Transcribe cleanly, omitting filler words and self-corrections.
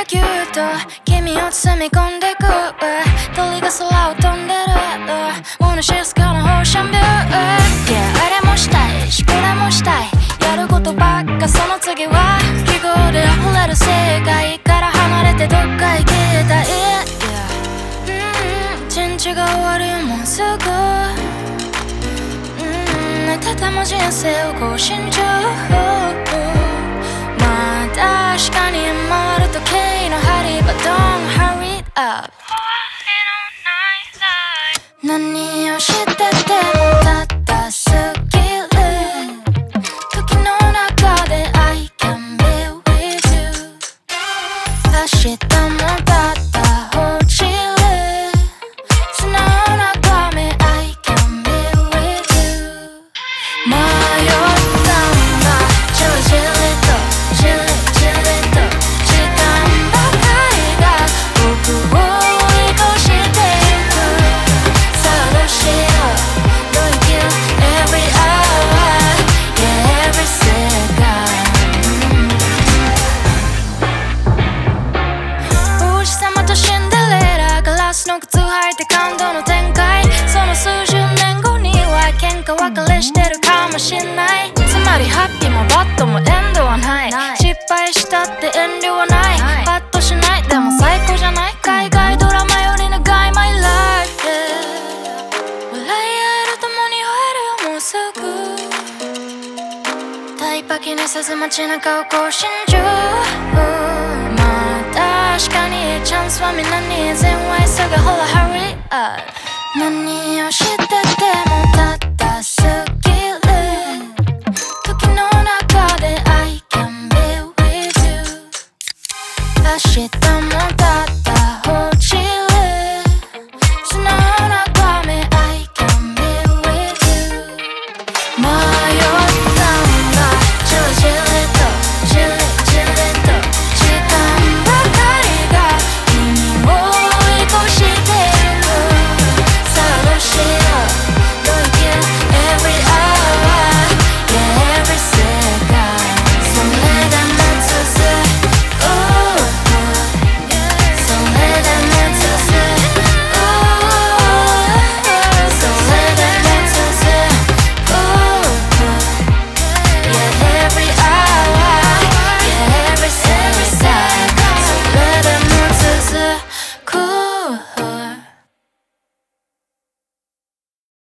がギュッと君を包み込んでく鳥が空を飛んでるもの静かなオーシャンビューあれもしたいしこれもしたいやることばっかその次は記号で溢れる世界から離れてどっか行きたい一日が終わるよもうすぐ寝てても人生を更新中まあ確かに回る時計の針は Don't hurry up 何をしててもたった過ぎる時の中で I can be with you 明日もたった落ちる素直な画面 I can be with you 迷ったんだじりじりとじりじりと時間ばかりが僕を追い越してゆくさあどうしよう Do you kill every hour Yeah every second 王子様とシンデレラガラスの靴履いて感動の展開その数十年後には喧嘩別れしてるかもしんないつまりハッピーもバッドもエンドはない失敗したって遠慮はないハッとしないでも最高じゃない海外ドラマより長い My life、yeah、笑い合える共に会えるよもうすぐタイパ気にせず街中を更新中まあ確かにチャンスはみんなに全話急げほら Hurry up 何